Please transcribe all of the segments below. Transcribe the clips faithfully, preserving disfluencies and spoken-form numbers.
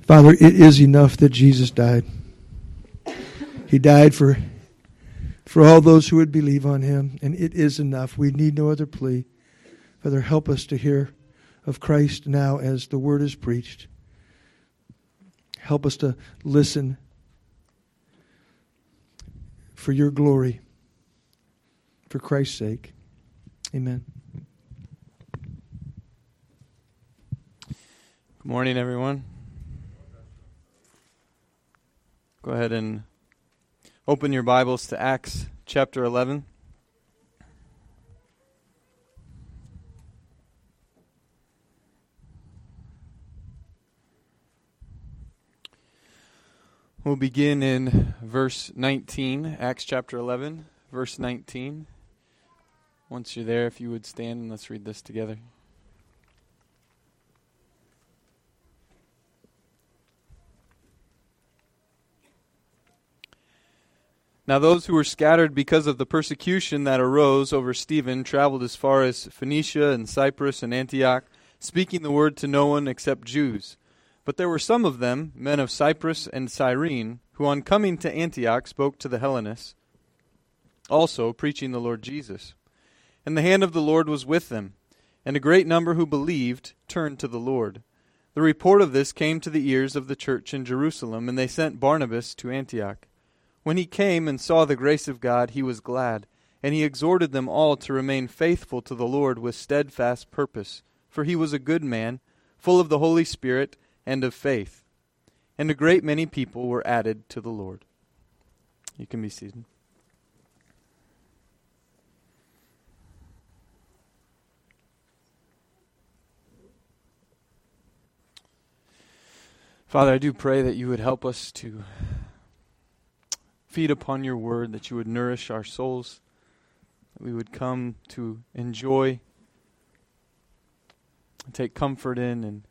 Father, it is enough that Jesus died. He died for, for all those who would believe on him, and it is enough. We need no other plea. Father, help us to hear of Christ now as the word is preached. Help us to listen for your glory, for Christ's sake. Amen. Good morning, everyone. Go ahead and open your Bibles to Acts chapter eleven. We'll begin in verse nineteen, Acts chapter eleven, verse nineteen. Once you're there, if you would stand and let's read this together. Now those who were scattered because of the persecution that arose over Stephen traveled as far as Phoenicia and Cyprus and Antioch, speaking the word to no one except Jews. But there were some of them, men of Cyprus and Cyrene, who on coming to Antioch spoke to the Hellenists, also preaching the Lord Jesus. And the hand of the Lord was with them, and a great number who believed turned to the Lord. The report of this came to the ears of the church in Jerusalem, and they sent Barnabas to Antioch. When he came and saw the grace of God, he was glad, and he exhorted them all to remain faithful to the Lord with steadfast purpose. For he was a good man, full of the Holy Spirit and of faith. And a great many people were added to the Lord. You can be seated. Father, I do pray that you would help us to feed upon your word, that you would nourish our souls, that we would come to enjoy and take comfort in and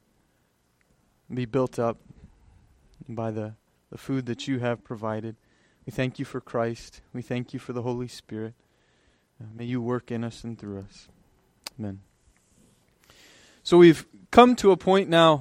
be built up by the, the food that you have provided. We thank you for Christ. We thank you for the Holy Spirit. Uh, may you work in us and through us. Amen. So we've come to a point now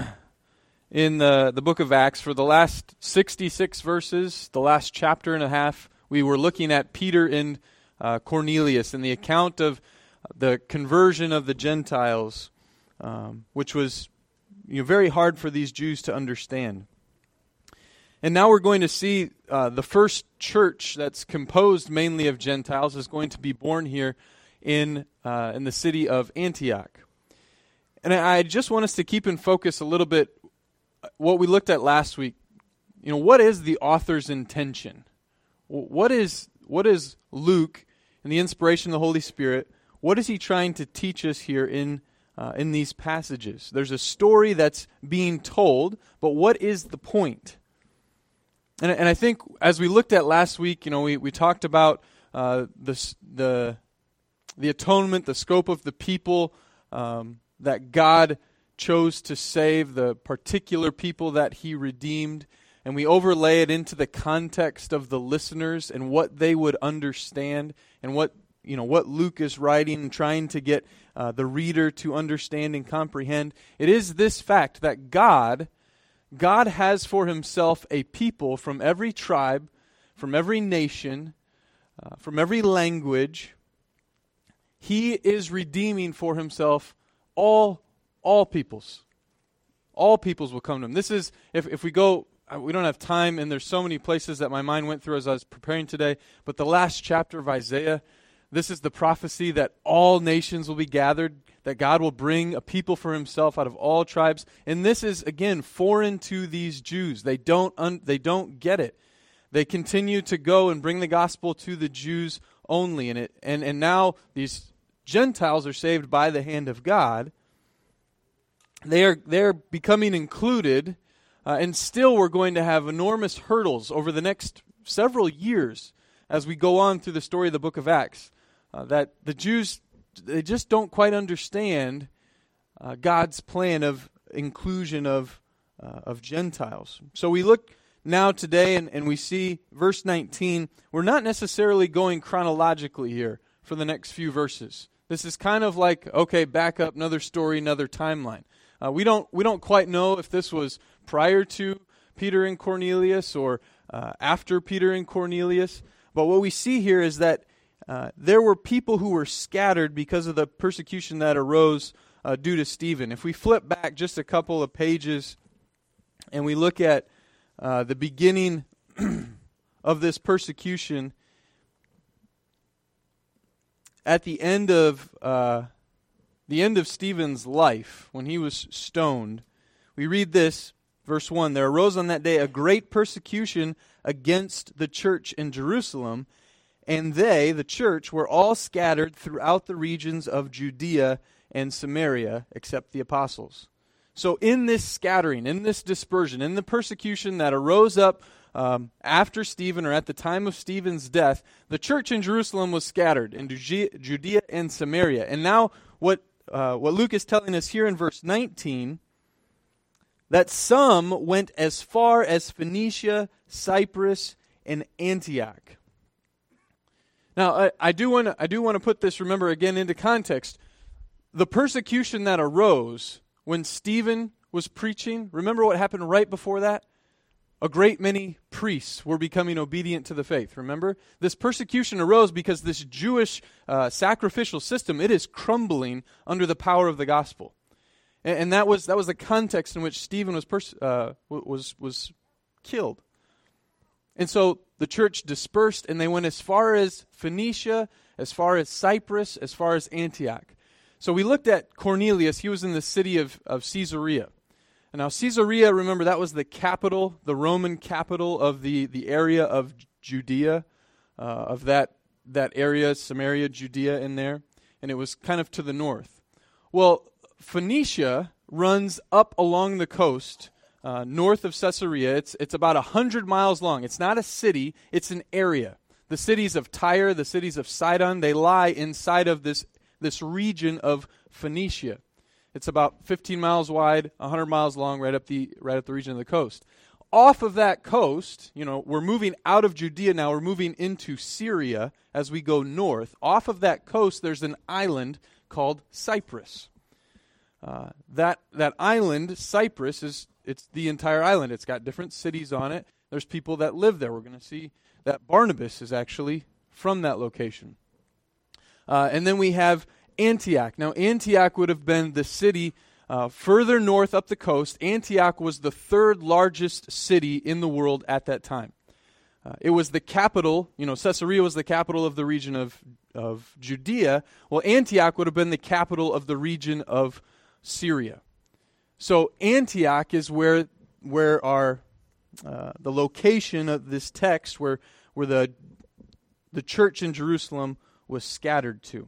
in the, the book of Acts. For the last sixty-six verses, the last chapter and a half, we were looking at Peter and uh, Cornelius and the account of the conversion of the Gentiles, um, which was you know, very hard for these Jews to understand. And now we're going to see uh, the first church that's composed mainly of Gentiles is going to be born here in uh, in the city of Antioch. And I, I just want us to keep in focus a little bit what we looked at last week. You know, what is the author's intention? What is what is Luke, in the inspiration of the Holy Spirit, what is he trying to teach us here in uh, in these passages? There's a story that's being told, but what is the point? And, and I think as we looked at last week, you know, we, we talked about uh, the the the atonement, the scope of the people um, that God chose to save, the particular people that he redeemed, and we overlay it into the context of the listeners and what they would understand and what you know what Luke is writing and trying to get uh, the reader to understand and comprehend. It is this fact that God God has for himself a people from every tribe, from every nation, uh, from every language. He is redeeming for himself all All peoples. All peoples will come to him. This is, if, if we go, we don't have time, and there's so many places that my mind went through as I was preparing today, but the last chapter of Isaiah, this is the prophecy that all nations will be gathered, that God will bring a people for himself out of all tribes. And this is, again, foreign to these Jews. They don't, un, they don't get it. They continue to go and bring the gospel to the Jews only. And, it, and, and now these Gentiles are saved by the hand of God. They are they're becoming included, uh, and still we're going to have enormous hurdles over the next several years as we go on through the story of the book of Acts, uh, that the Jews, they just don't quite understand uh, God's plan of inclusion of uh, of Gentiles. So we look now today and, and we see verse nineteen. We're not necessarily going chronologically here for the next few verses. This is kind of like, okay, back up, another story, another timeline. Uh, we don't we don't quite know if this was prior to Peter and Cornelius or uh, after Peter and Cornelius. But what we see here is that uh, there were people who were scattered because of the persecution that arose uh, due to Stephen. If we flip back just a couple of pages and we look at uh, the beginning of this persecution, at the end of uh, the end of Stephen's life, when he was stoned, we read this, verse one, "There arose on that day a great persecution against the church in Jerusalem, and they, the church, were all scattered throughout the regions of Judea and Samaria, except the apostles." So in this scattering, in this dispersion, in the persecution that arose up um, after Stephen or at the time of Stephen's death, the church in Jerusalem was scattered into Judea and Samaria. And now what uh, what Luke is telling us here in verse nineteen, that some went as far as Phoenicia, Cyprus, and Antioch. Now, I, I do want to I do want to put this, remember, again into context. The persecution that arose when Stephen was preaching, remember what happened right before that? A great many priests were becoming obedient to the faith, remember? This persecution arose because this Jewish uh, sacrificial system, it is crumbling under the power of the gospel. And, and that was that was the context in which Stephen was pers- uh, was was killed. And so the church dispersed, and they went as far as Phoenicia, as far as Cyprus, as far as Antioch. So we looked at Cornelius. He was in the city of, of Caesarea. And now Caesarea, remember, that was the capital, the Roman capital of the, the area of Judea, uh, of that, that area, Samaria, Judea in there. And it was kind of to the north. Well, Phoenicia runs up along the coast, uh, north of Caesarea. It's, it's about one hundred miles long. It's not a city, it's an area. The cities of Tyre, the cities of Sidon, they lie inside of this this region of Phoenicia. It's about fifteen miles wide, one hundred miles long, right up the right up the region of the coast. Off of that coast, you know, we're moving out of Judea now. We're moving into Syria as we go north. Off of that coast, there's an island called Cyprus. Uh, that that island, Cyprus, is it's the entire island. It's got different cities on it. There's people that live there. We're going to see that Barnabas is actually from that location. Uh, and then we have Antioch. Now, Antioch would have been the city uh, further north up the coast. Antioch was the third largest city in the world at that time. Uh, it was the capital, you know, Caesarea was the capital of the region of, of Judea. Well, Antioch would have been the capital of the region of Syria. So Antioch is where where our uh, the location of this text, where where the the church in Jerusalem was scattered to.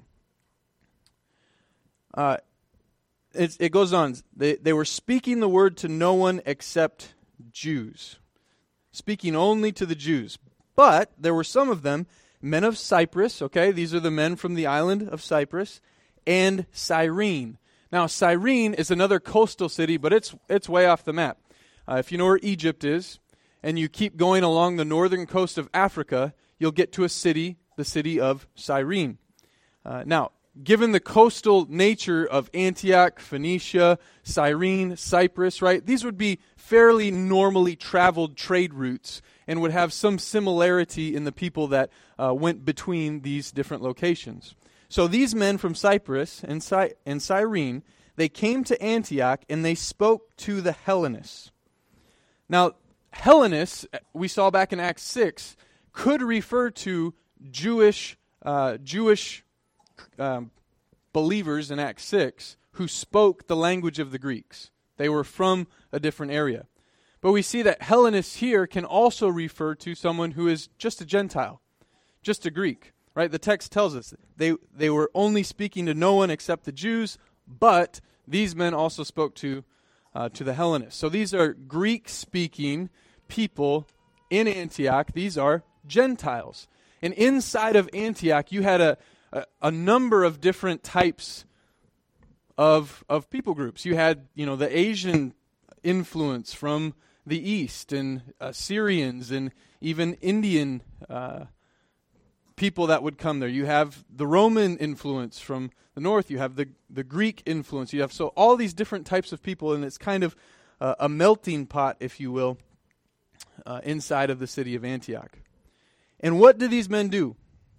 Uh, it, it goes on. They, they were speaking the word to no one except Jews. Speaking only to the Jews. But there were some of them, men of Cyprus, okay, these are the men from the island of Cyprus, and Cyrene. Now, Cyrene is another coastal city, but it's it's way off the map. Uh, if you know where Egypt is, and you keep going along the northern coast of Africa, you'll get to a city, the city of Cyrene. Uh, now, given the coastal nature of Antioch, Phoenicia, Cyrene, Cyprus, right, these would be fairly normally traveled trade routes and would have some similarity in the people that uh, went between these different locations. So these men from Cyprus and, Cy- and Cyrene, they came to Antioch and they spoke to the Hellenists. Now, Hellenists, we saw back in Acts six, could refer to Jewish uh, Jewish um, believers in Acts six who spoke the language of the Greeks. They were from a different area. But we see that Hellenists here can also refer to someone who is just a Gentile, just a Greek. Right? The text tells us they, they were only speaking to no one except the Jews, but these men also spoke to uh, to the Hellenists. So these are Greek-speaking people in Antioch. These are Gentiles. And inside of Antioch, you had a, a, a number of different types of of people groups. You had, you know, the Asian influence from the east, and uh, Syrians, and even Indian uh, people that would come there. You have the Roman influence from the north. You have the, the Greek influence. You have so all these different types of people, and it's kind of uh, a melting pot, if you will, uh, inside of the city of Antioch. And what do these men do?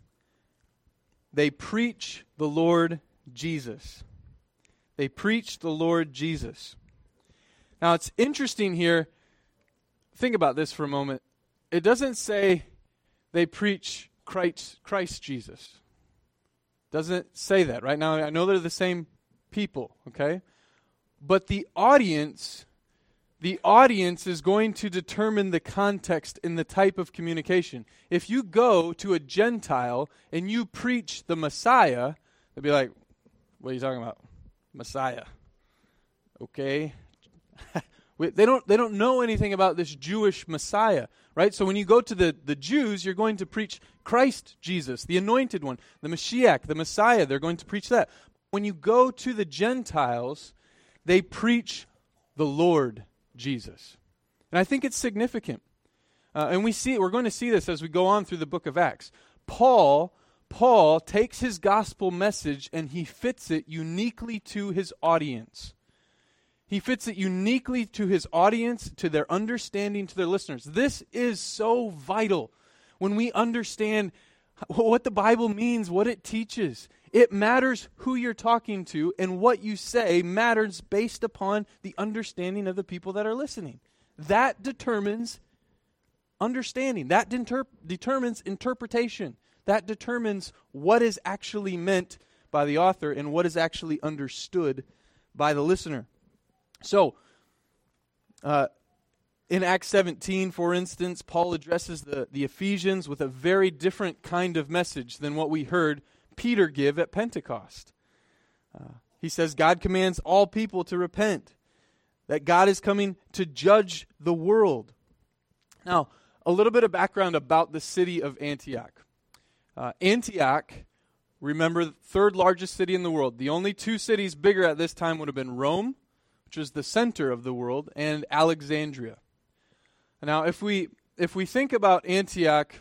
They preach the Lord Jesus. They preach the Lord Jesus. Now, it's interesting here. Think about this for a moment. It doesn't say they preach Christ, Christ Jesus. Doesn't say that. Right now, I know they're the same people, okay? But the audience, the audience is going to determine the context in the type of communication. If you go to a Gentile and you preach the Messiah, they'll be like, what are you talking about? Messiah. Okay. They don't they don't know anything about this Jewish Messiah, right? So when you go to the, the Jews, you're going to preach Christ Jesus, the anointed one, the Mashiach, the Messiah. They're going to preach that. When you go to the Gentiles, they preach the Lord Jesus. And I think it's significant. Uh, and we see we're going to see this as we go on through the book of Acts. Paul, Paul takes his gospel message and he fits it uniquely to his audience. He fits it uniquely to his audience, to their understanding, to their listeners. This is so vital when we understand what the Bible means, what it teaches. It matters who you're talking to, and what you say matters based upon the understanding of the people that are listening. That determines understanding. That deter- determines interpretation. That determines what is actually meant by the author and what is actually understood by the listener. So, uh, in Acts seventeen, for instance, Paul addresses the, the Ephesians with a very different kind of message than what we heard Peter give at Pentecost. Uh, he says God commands all people to repent, that God is coming to judge the world. Now, a little bit of background about the city of Antioch. Uh, Antioch, remember, the third largest city in the world. The only two cities bigger at this time would have been Rome, which is the center of the world, and Alexandria. Now, if we if we think about Antioch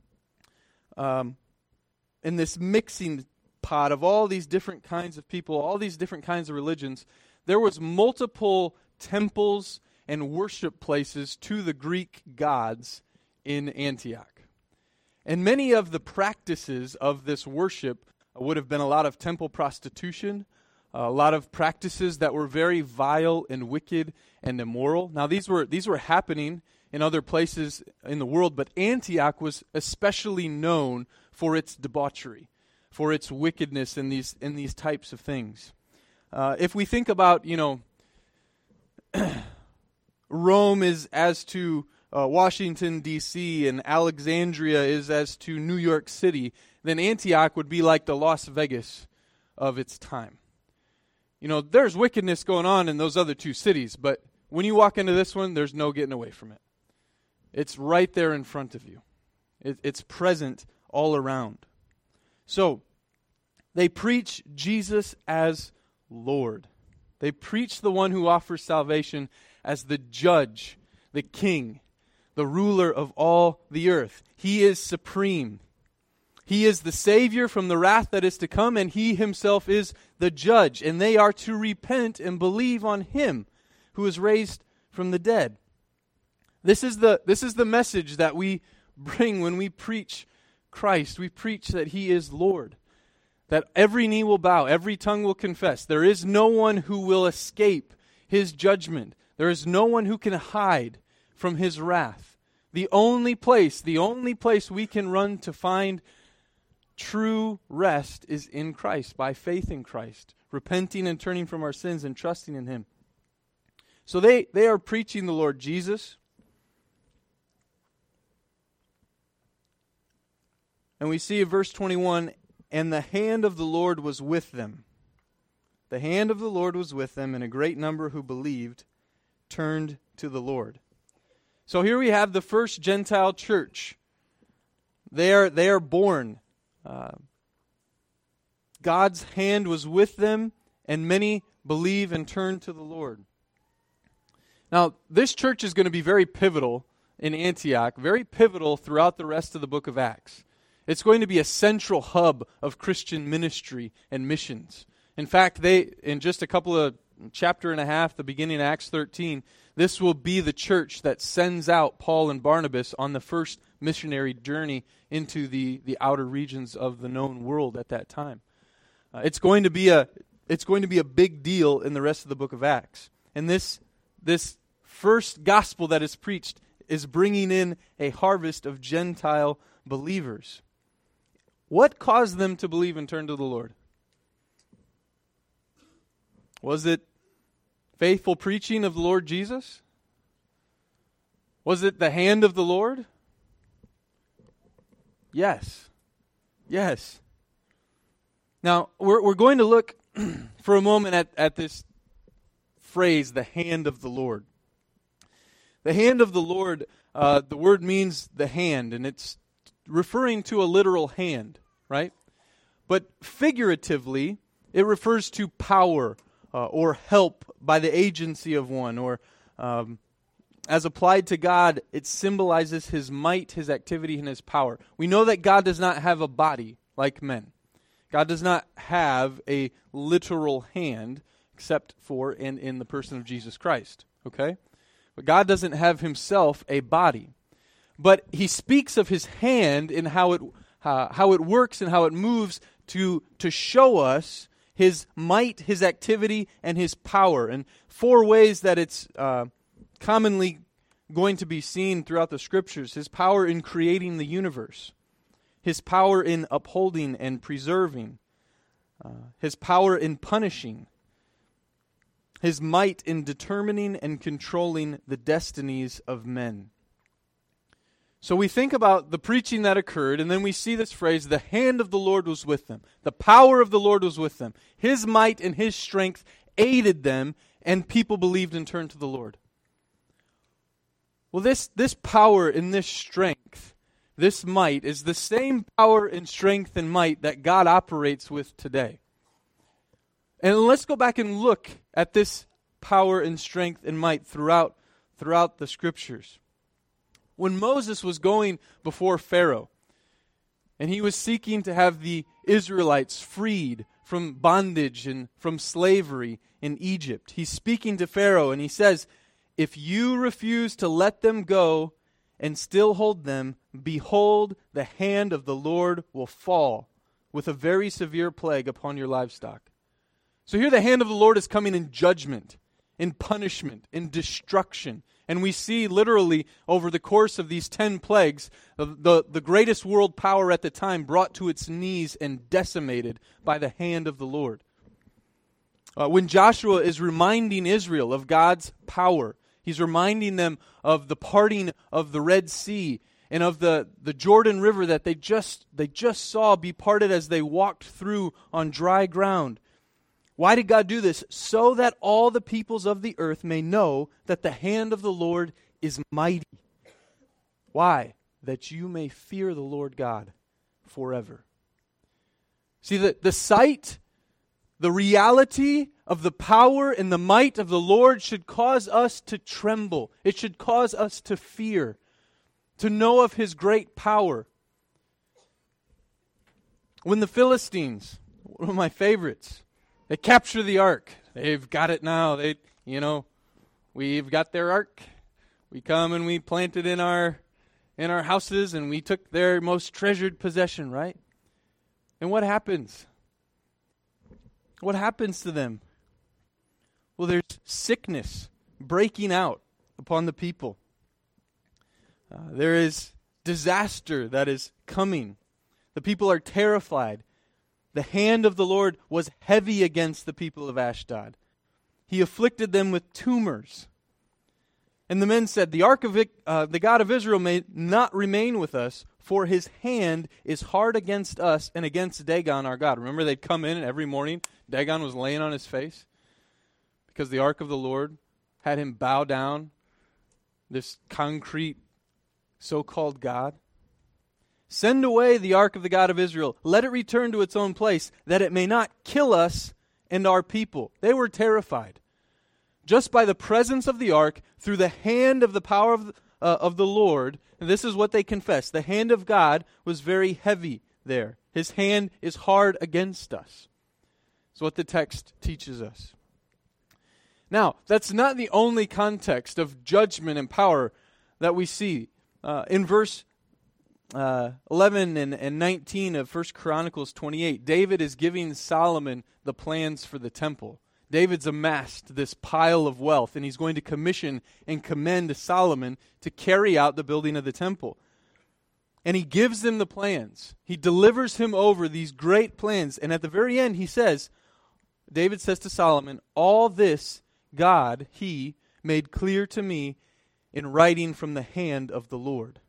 um, in this mixing pot of all these different kinds of people, all these different kinds of religions, there was multiple temples and worship places to the Greek gods in Antioch. And many of the practices of this worship would have been a lot of temple prostitution, a lot of practices that were very vile and wicked and immoral. Now, these were these were happening in other places in the world, but Antioch was especially known for its debauchery, for its wickedness in these in these types of things. Uh, if we think about, you know, Rome is as to uh, Washington, D C, and Alexandria is as to New York City, then Antioch would be like the Las Vegas of its time. You know, there's wickedness going on in those other two cities, but when you walk into this one, there's no getting away from it. It's right there in front of you. It, it's present all around. So, they preach Jesus as Lord. They preach the one who offers salvation as the judge, the king, the ruler of all the earth. He is supreme. He is the Savior from the wrath that is to come, and He Himself is the judge. And they are to repent and believe on Him who is raised from the dead. This is the, this is the message that we bring when we preach Christ. We preach that He is Lord, that every knee will bow, every tongue will confess. There is no one who will escape His judgment. There is no one who can hide from His wrath. The only place, the only place we can run to find true rest is in Christ, by faith in Christ, repenting and turning from our sins and trusting in Him. So they, they are preaching the Lord Jesus. And we see in verse twenty-one, and the hand of the Lord was with them. The hand of the Lord was with them, and a great number who believed turned to the Lord. So here we have the first Gentile church. They are, they are born. Uh, God's hand was with them, and many believe and turn to the Lord. Now, this church is going to be very pivotal in Antioch, very pivotal throughout the rest of the book of Acts. It's going to be a central hub of Christian ministry and missions. In fact, they in just a couple of chapter and a half, the beginning of Acts thirteen, this will be the church that sends out Paul and Barnabas on the first missionary journey into the, the outer regions of the known world at that time. Uh, it's going to be a it's going to be a big deal in the rest of the book of Acts. And this this first gospel that is preached is bringing in a harvest of Gentile believers. What caused them to believe and turn to the Lord? Was it faithful preaching of the Lord Jesus? Was it the hand of the Lord? Yes. Yes. Now, we're we're going to look for a moment at, at this phrase, the hand of the Lord. The hand of the Lord, uh, the word means the hand, and it's referring to a literal hand, right? But figuratively, it refers to power uh, or help by the agency of one, or um, as applied to God, it symbolizes His might, His activity, and His power. We know that God does not have a body like men. God does not have a literal hand except for in, in the person of Jesus Christ, okay? But God doesn't have Himself a body. But He speaks of His hand in how it uh, how it works and how it moves to to show us His might, His activity, and His power. And four ways that it's uh, commonly going to be seen throughout the Scriptures. His power in creating the universe. His power in upholding and preserving. Uh, his power in punishing. His might in determining and controlling the destinies of men. So we think about the preaching that occurred, and then we see this phrase, the hand of the Lord was with them. The power of the Lord was with them. His might and His strength aided them, and people believed and turned to the Lord. Well, this, this power and this strength, this might, is the same power and strength and might that God operates with today. And let's go back and look at this power and strength and might throughout, throughout the Scriptures. When Moses was going before Pharaoh, and he was seeking to have the Israelites freed from bondage and from slavery in Egypt, he's speaking to Pharaoh, and he says, "If you refuse to let them go and still hold them, behold, the hand of the Lord will fall with a very severe plague upon your livestock." So here the hand of the Lord is coming in judgment, in punishment, in destruction. And we see literally over the course of these ten plagues, the, the, the greatest world power at the time brought to its knees and decimated by the hand of the Lord. Uh, when Joshua is reminding Israel of God's power, he's reminding them of the parting of the Red Sea and of the, the Jordan River that they just, they just saw be parted as they walked through on dry ground. Why did God do this? So that all the peoples of the earth may know that the hand of the Lord is mighty. Why? That you may fear the Lord God forever. See, the, the sight, the reality of the power and the might of the Lord should cause us to tremble. It should cause us to fear, to know of His great power. When the Philistines, one of my favorites, they capture the ark. They've got it now. They, you know, we've got their ark. We come and we plant it in our in our houses, and we took their most treasured possession, right? And what happens? What happens to them? Well, there's sickness breaking out upon the people. Uh, there is disaster that is coming. The people are terrified. The hand of the Lord was heavy against the people of Ashdod. He afflicted them with tumors. And the men said, the ark of it, uh, the God of Israel may not remain with us, for His hand is hard against us and against Dagon our God. Remember, they'd come in and every morning, Dagon was laying on his face because the ark of the Lord had him bow down, this concrete so-called God. Send away the ark of the God of Israel. Let it return to its own place, that it may not kill us and our people. They were terrified. Just by the presence of the ark, through the hand of the power of the, uh, of the Lord, and this is what they confess, the hand of God was very heavy there. His hand is hard against us. That's what the text teaches us. Now, that's not the only context of judgment and power that we see. Uh, in verse uh, eleven and, and nineteen of First Chronicles twenty-eight, David is giving Solomon the plans for the temple. David's amassed this pile of wealth, and he's going to commission and commend Solomon to carry out the building of the temple. And he gives him the plans. He delivers him over these great plans. And at the very end, he says, David says to Solomon, all this God, he, made clear to me in writing from the hand of the Lord.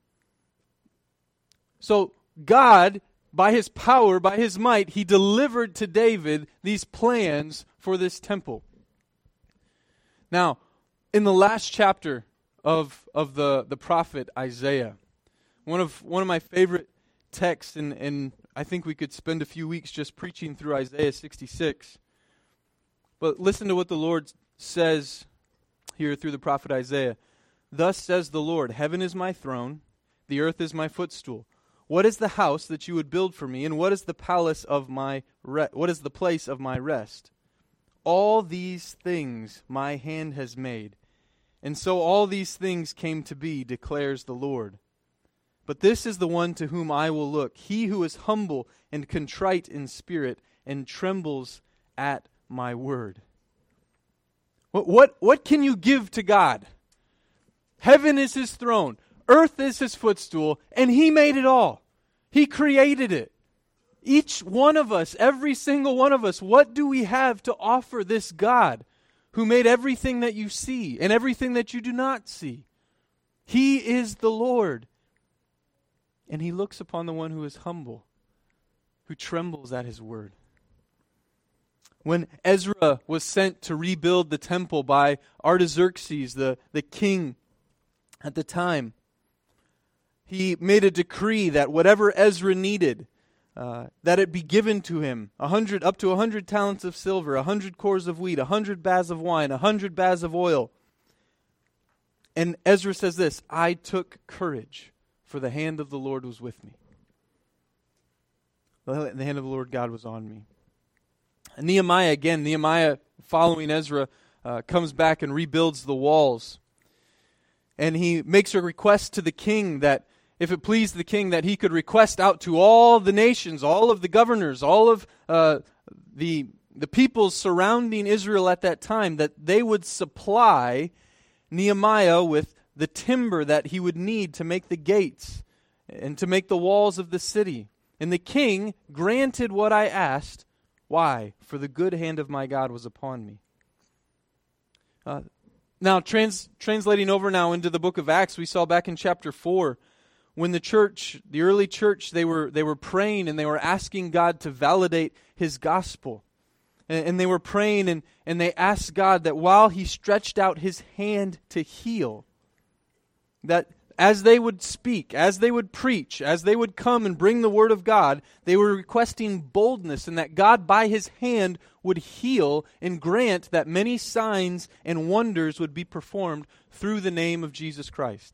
So God, by his power, by his might, he delivered to David these plans for this temple. Now, in the last chapter of, of the, the prophet Isaiah, one of one of my favorite texts, and, and I think we could spend a few weeks just preaching through Isaiah sixty-six. But listen to what the Lord says here through the prophet Isaiah. Thus says the Lord, heaven is my throne, the earth is my footstool. What is the house that you would build for me, and what is the palace of my re- what is the place of my rest? All these things my hand has made, and so all these things came to be, declares the Lord. But this is the one to whom I will look, he who is humble and contrite in spirit and trembles at my word. What, what, what can you give to God? Heaven is his throne, earth is his footstool, and he made it all. He created it. Each one of us, every single one of us, what do we have to offer this God who made everything that you see and everything that you do not see? He is the Lord. And he looks upon the one who is humble, who trembles at his word. When Ezra was sent to rebuild the temple by Artaxerxes, the, the king at the time, he made a decree that whatever Ezra needed, uh, that it be given to him, a hundred, up to a hundred talents of silver, a hundred cores of wheat, a hundred baths of wine, a hundred baths of oil. And Ezra says this, I took courage, for the hand of the Lord was with me. The hand of the Lord God was on me. And Nehemiah, again, Nehemiah, following Ezra, uh, comes back and rebuilds the walls. And he makes a request to the king that, if it pleased the king, that he could request out to all the nations, all of the governors, all of uh, the, the peoples surrounding Israel at that time, that they would supply Nehemiah with the timber that he would need to make the gates and to make the walls of the city. And the king granted what I asked. Why? For the good hand of my God was upon me. Uh, now, trans, translating over now into the book of Acts, we saw back in chapter four, when the church, the early church, they were they were praying and they were asking God to validate his gospel. And, and they were praying and, and they asked God that while he stretched out his hand to heal, that as they would speak, as they would preach, as they would come and bring the word of God, they were requesting boldness, and that God by his hand would heal and grant that many signs and wonders would be performed through the name of Jesus Christ.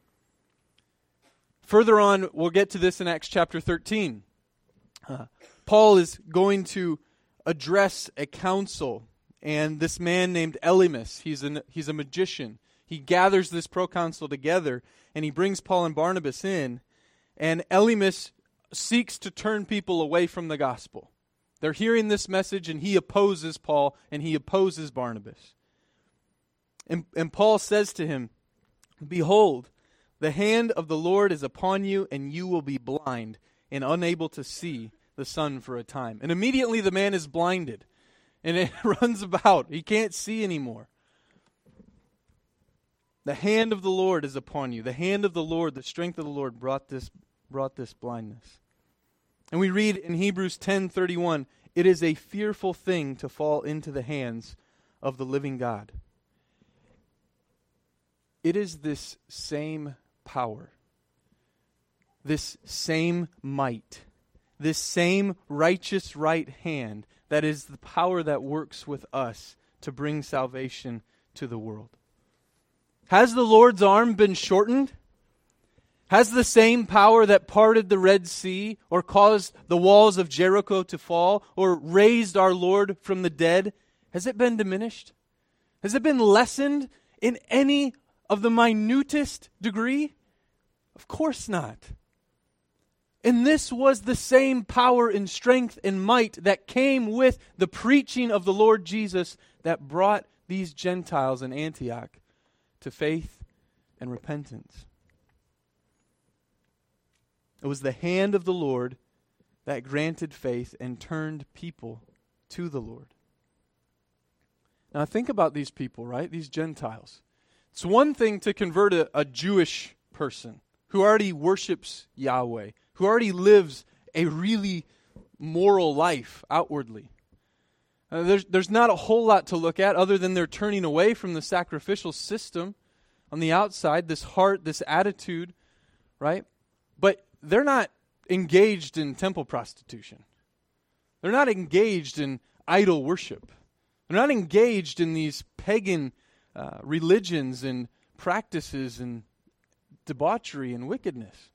Further on, we'll get to this in Acts chapter thirteen. Uh, Paul is going to address a council, and this man named Elymas, he's, an, he's a magician. He gathers this proconsul together, and he brings Paul and Barnabas in, and Elymas seeks to turn people away from the gospel. They're hearing this message, and he opposes Paul, and he opposes Barnabas. And, and Paul says to him, behold, the hand of the Lord is upon you, and you will be blind and unable to see the sun for a time. And immediately the man is blinded, and it runs about. He can't see anymore. The hand of the Lord is upon you. The hand of the Lord, the strength of the Lord brought this brought this blindness. And we read in Hebrews ten thirty-one, it is a fearful thing to fall into the hands of the living God. It is this same power, this same might, this same righteous right hand that is the power that works with us to bring salvation to the world. Has the Lord's arm been shortened? Has the same power that parted the Red Sea or caused the walls of Jericho to fall or raised our Lord from the dead, has it been diminished? Has it been lessened in any of the minutest degree? Of course not. And this was the same power and strength and might that came with the preaching of the Lord Jesus that brought these Gentiles in Antioch to faith and repentance. It was the hand of the Lord that granted faith and turned people to the Lord. Now think about these people, right? These Gentiles. It's one thing to convert a, a Jewish person who already worships Yahweh, who already lives a really moral life outwardly. Uh, there's, there's not a whole lot to look at other than they're turning away from the sacrificial system on the outside, this heart, this attitude, right? But they're not engaged in temple prostitution. They're not engaged in idol worship. They're not engaged in these pagan uh, religions and practices and debauchery and wickedness.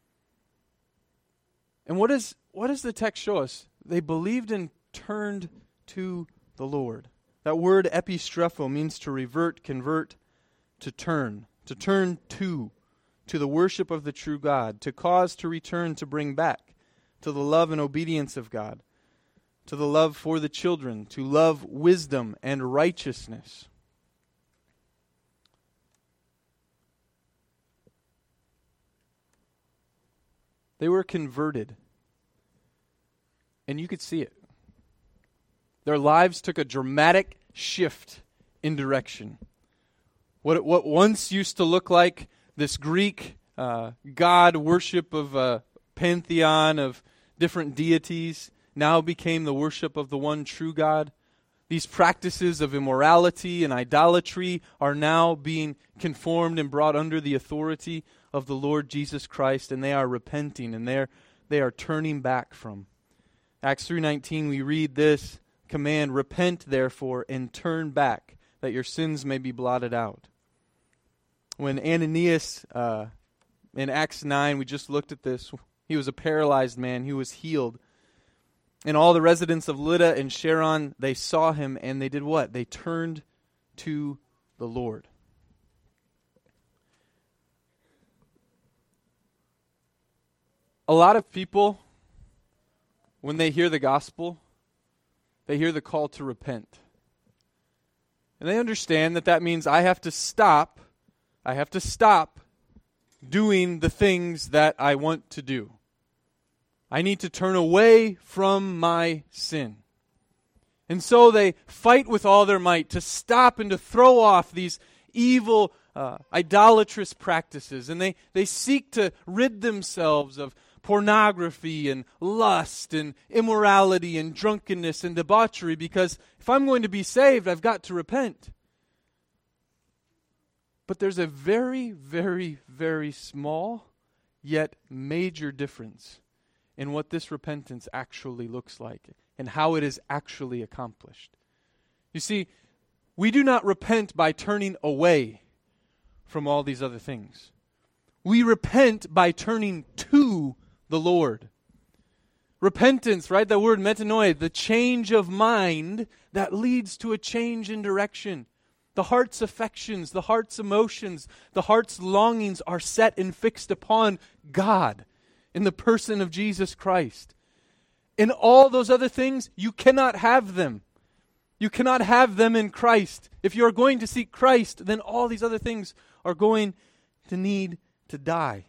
And what is what does the text show us? They believed and turned to the Lord. That word epistrepho means to revert, convert, to turn, to turn to, to the worship of the true God, to cause to return, to bring back, to the love and obedience of God, to the love for the children, to love wisdom and righteousness. They were converted. And you could see it. Their lives took a dramatic shift in direction. What what once used to look like this Greek uh, god worship of a pantheon of different deities now became the worship of the one true God. These practices of immorality and idolatry are now being conformed and brought under the authority of the Lord Jesus Christ, and they are repenting, and they're, they are turning back from. Acts three nineteen, we read this command, repent therefore and turn back, that your sins may be blotted out. When Ananias, uh, in Acts nine, we just looked at this, he was a paralyzed man, he was healed. And all the residents of Lydda and Sharon, they saw him, and they did what? They turned to the Lord. A lot of people, when they hear the gospel, they hear the call to repent. And they understand that that means I have to stop, I have to stop doing the things that I want to do. I need to turn away from my sin. And so they fight with all their might to stop and to throw off these evil, uh, idolatrous practices. And they, they seek to rid themselves of pornography and lust and immorality and drunkenness and debauchery, because if I'm going to be saved, I've got to repent. But there's a very, very, very small yet major difference in what this repentance actually looks like and how it is actually accomplished. You see, we do not repent by turning away from all these other things. We repent by turning to the Lord. Repentance, right? That word metanoia, the change of mind that leads to a change in direction. The heart's affections, the heart's emotions, the heart's longings are set and fixed upon God in the person of Jesus Christ. In all those other things, you cannot have them. You cannot have them in Christ. If you are going to seek Christ, then all these other things are going to need to die.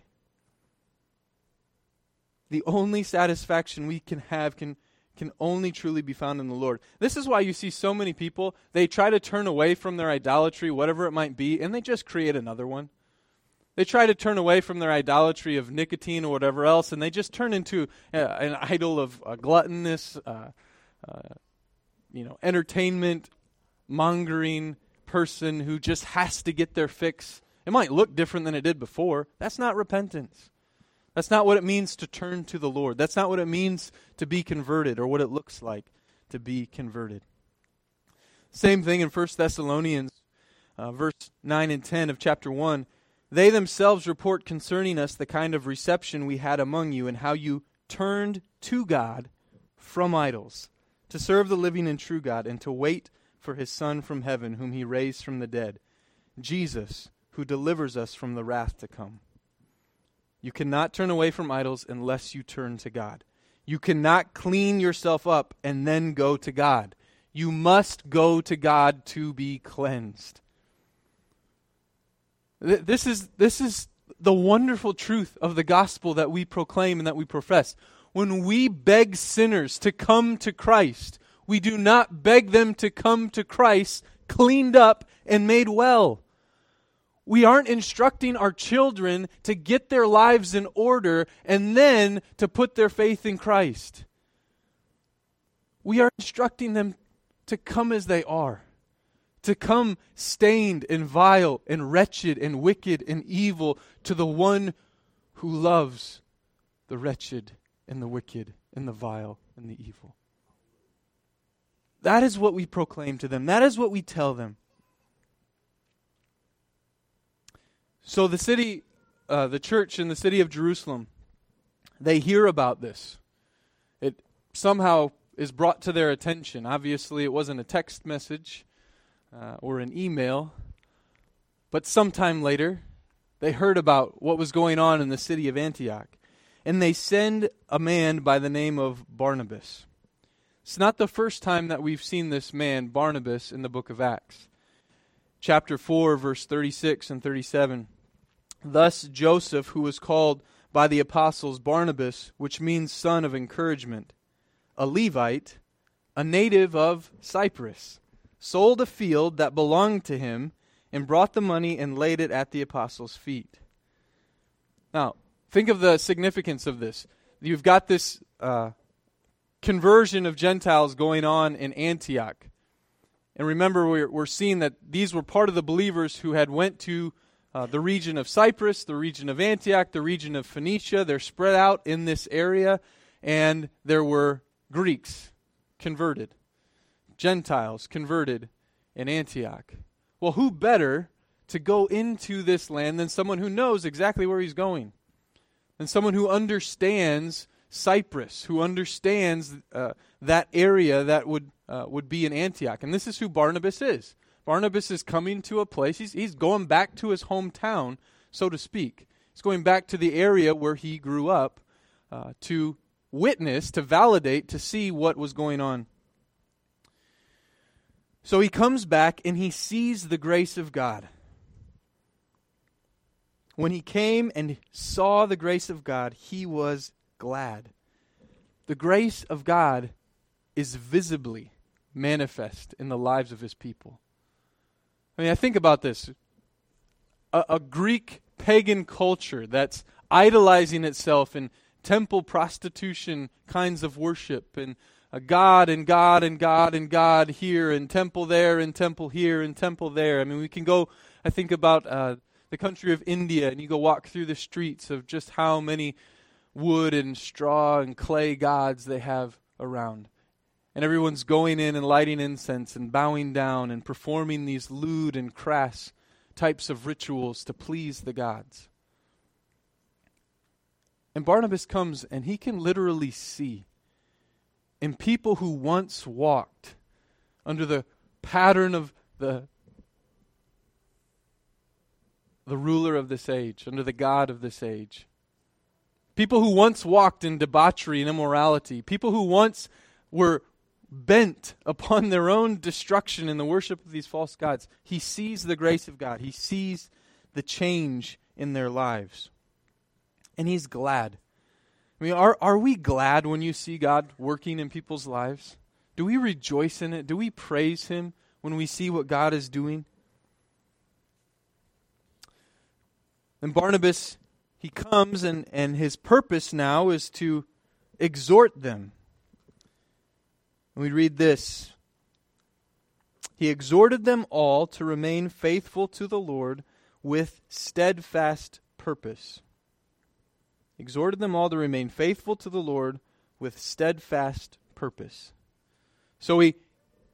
The only satisfaction we can have can, can only truly be found in the Lord. This is why you see so many people, they try to turn away from their idolatry, whatever it might be, and they just create another one. They try to turn away from their idolatry of nicotine or whatever else, and they just turn into uh, an idol of uh, gluttonous, uh, uh, you know, entertainment mongering person who just has to get their fix. It might look different than it did before. That's not repentance. That's not what it means to turn to the Lord. That's not what it means to be converted, or what it looks like to be converted. Same thing in First Thessalonians. uh, verse nine and ten of chapter one. They themselves report concerning us the kind of reception we had among you, and how you turned to God from idols, to serve the living and true God, and to wait for his Son from heaven, whom he raised from the dead, Jesus, who delivers us from the wrath to come. You cannot turn away from idols unless you turn to God. You cannot clean yourself up and then go to God. You must go to God to be cleansed. This is, this is the wonderful truth of the gospel that we proclaim and that we profess. When we beg sinners to come to Christ, we do not beg them to come to Christ cleaned up and made well. We aren't instructing our children to get their lives in order and then to put their faith in Christ. We are instructing them to come as they are, to come stained and vile and wretched and wicked and evil to the one who loves the wretched and the wicked and the vile and the evil. That is what we proclaim to them. That is what we tell them. So the city, uh, the church in the city of Jerusalem, they hear about this. It somehow is brought to their attention. Obviously, it wasn't a text message uh, or an email, but sometime later, they heard about what was going on in the city of Antioch, and they send a man by the name of Barnabas. It's not the first time that we've seen this man, Barnabas, in the book of Acts. Chapter four, verse thirty-six and thirty-seven. Thus Joseph, who was called by the apostles Barnabas, which means son of encouragement, a Levite, a native of Cyprus, sold a field that belonged to him and brought the money and laid it at the apostles' feet. Now, think of the significance of this. You've got this uh, conversion of Gentiles going on in Antioch. And remember, we're, we're seeing that these were part of the believers who had went to uh, the region of Cyprus, the region of Antioch, the region of Phoenicia. They're spread out in this area, and there were Greeks converted, Gentiles converted in Antioch. Well, who better to go into this land than someone who knows exactly where he's going, than someone who understands Cyprus, who understands uh, that area that would uh, would be in Antioch. And this is who Barnabas is. Barnabas is coming to a place, he's, he's going back to his hometown, so to speak. He's going back to the area where he grew up uh, to witness, to validate, to see what was going on. So he comes back and he sees the grace of God. When he came and saw the grace of God, he was glad. The grace of God is visibly manifest in the lives of his people. I mean, I think about this. A, a Greek pagan culture that's idolizing itself in temple prostitution kinds of worship, and a God and God and God and God here, and temple there and temple here and temple there. I mean, we can go, I think about uh, the country of India, and you go walk through the streets of just how many wood and straw and clay gods they have around. And everyone's going in and lighting incense and bowing down and performing these lewd and crass types of rituals to please the gods. And Barnabas comes and he can literally see in people who once walked under the pattern of the, the ruler of this age, under the God of this age. People who once walked in debauchery and immorality. People who once were bent upon their own destruction in the worship of these false gods. He sees the grace of God. He sees the change in their lives. And he's glad. I mean, are, are we glad when you see God working in people's lives? Do we rejoice in it? Do we praise him when we see what God is doing? And Barnabas, he comes and, and his purpose now is to exhort them. And we read this. He exhorted them all to remain faithful to the Lord with steadfast purpose. Exhorted them all to remain faithful to the Lord with steadfast purpose. So he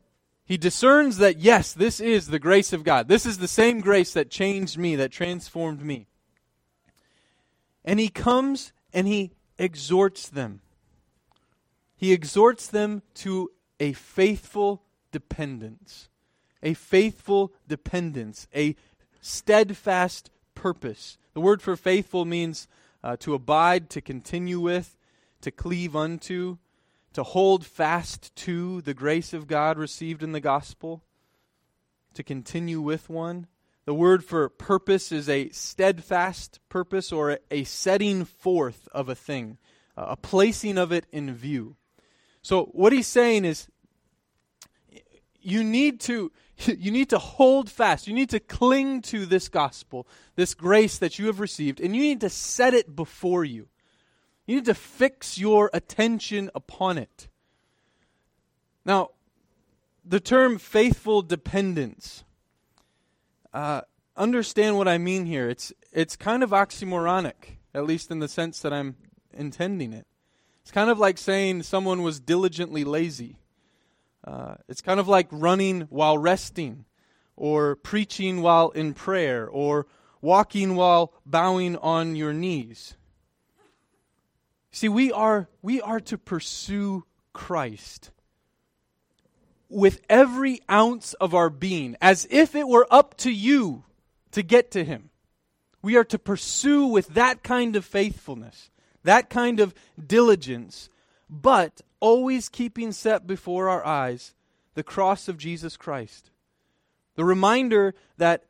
He discerns that, yes, this is the grace of God. This is the same grace that changed me, that transformed me. And he comes and he exhorts them. He exhorts them to a faithful dependence. A faithful dependence. A steadfast purpose. The word for faithful means uh, to abide, to continue with, to cleave unto, to hold fast to the grace of God received in the gospel, to continue with one. The word for purpose is a steadfast purpose, or a setting forth of a thing, a placing of it in view. So what he's saying is, you need to you need to hold fast. You need to cling to this gospel, this grace that you have received, and you need to set it before you. You need to fix your attention upon it. Now, the term faithful dependence, uh, understand what I mean here. It's it's kind of oxymoronic, at least in the sense that I'm intending it. It's kind of like saying someone was diligently lazy. Uh, it's kind of like running while resting, or preaching while in prayer, or walking while bowing on your knees. See, we are we are to pursue Christ with every ounce of our being, as if it were up to you to get to Him. We are to pursue with that kind of faithfulness, that kind of diligence, but always keeping set before our eyes the cross of Jesus Christ. The reminder that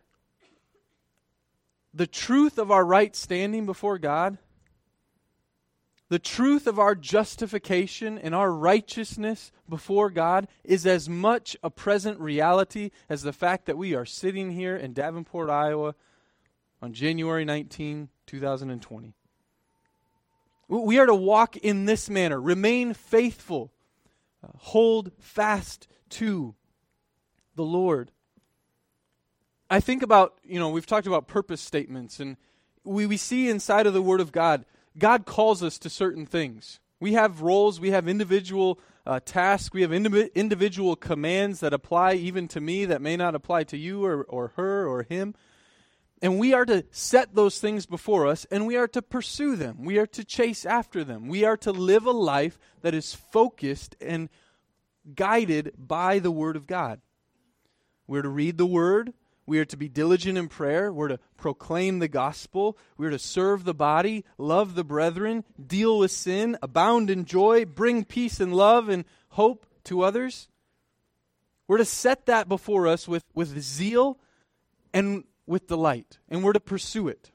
the truth of our right standing before God, the truth of our justification and our righteousness before God is as much a present reality as the fact that we are sitting here in Davenport, Iowa on January nineteenth, twenty twenty. We are to walk in this manner, remain faithful, uh, hold fast to the Lord. I think about, you know, we've talked about purpose statements, and we, we see inside of the Word of God, God calls us to certain things. We have roles, we have individual uh, tasks, we have indiv- individual commands that apply even to me that may not apply to you or, or her or him. And we are to set those things before us, and we are to pursue them. We are to chase after them. We are to live a life that is focused and guided by the Word of God. We're to read the Word. We are to be diligent in prayer. We're to proclaim the gospel. We're to serve the body, love the brethren, deal with sin, abound in joy, bring peace and love and hope to others. We're to set that before us with, with zeal and with delight, and we're to pursue it.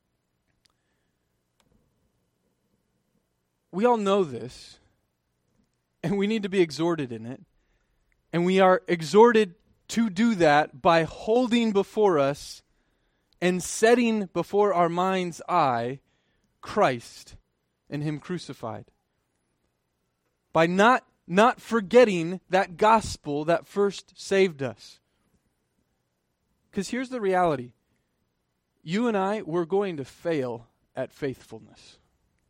We all know this, and we need to be exhorted in it, and we are exhorted to do that by holding before us and setting before our mind's eye Christ and Him crucified. By not, not forgetting that gospel that first saved us. Because here's the reality. You and I, we're going to fail at faithfulness.